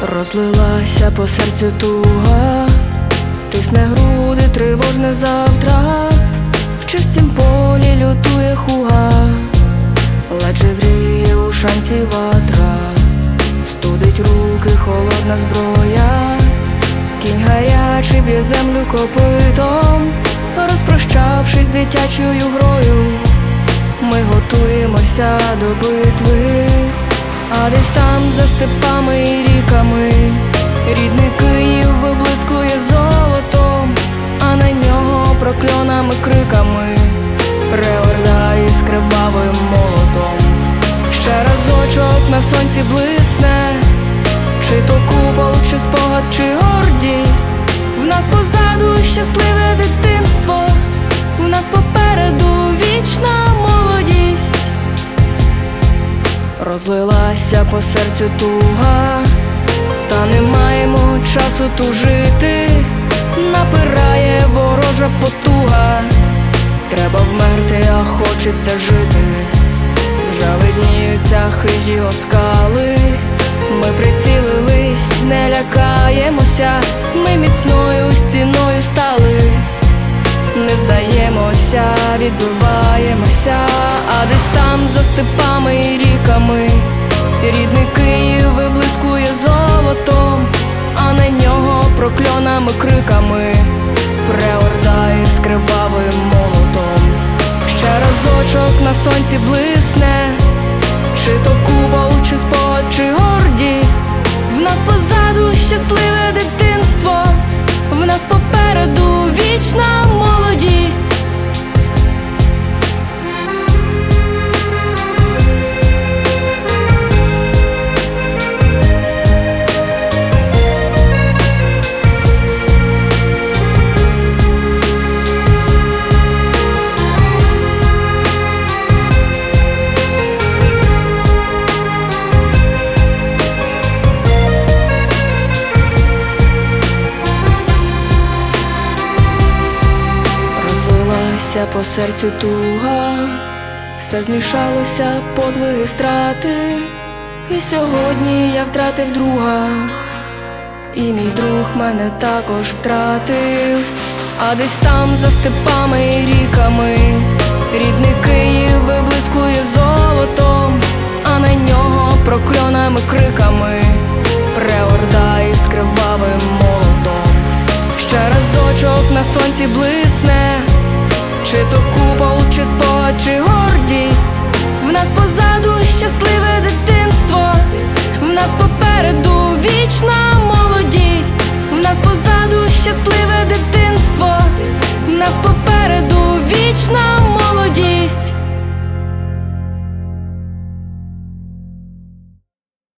Розлилася по серцю туга, тисне груди, тривожне завтра. В чистім полі лютує хуга, ледь жевріє у шанці ватра. Студить руки холодна зброя, кінь гарячий б'є землю копитом. Розпрощавшись дитячою грою, ми готуємося до битви. А десь там за степами і ріками рідний Київ виблискує золотом, а на нього прокльонами криками Преорда із кривавим молотом. Ще разочок на сонці блисне, чи то купол, чи спогад, чи гордість. В нас позаду щасливе дитинство, в нас попереду вічна молодість. Розлилася по серцю туга, та не маємо часу тужити. Напирає ворожа потуга, треба вмерти, а хочеться жити. Вже видніються хижі оскали, ми прицілились, не лякаємося. Ми міцною стіною стали, не здаємося, відбиваємося. А десь там за степами і ріками рідний Київ виблискує золотом, а на нього прокльонами криками Преорда із кривавим молотом. Ще разочок на сонці блисне, чи то купол, чи спогад, чи гордість. В нас позаду щасливе дитинство, в нас попереду вічна молодість. По серцю туга, все змішалося, подвиги, страти. І сьогодні я втратив друга, і мій друг мене також втратив. А десь там за степами і ріками рідний Київ виблискує золотом, а на нього прокльонами криками Преорда із кривавим молотом. Ще разочок на сонці блисне, чи то купол, чи спогад, чи гордість. В нас позаду щасливе дитинство, в нас попереду вічна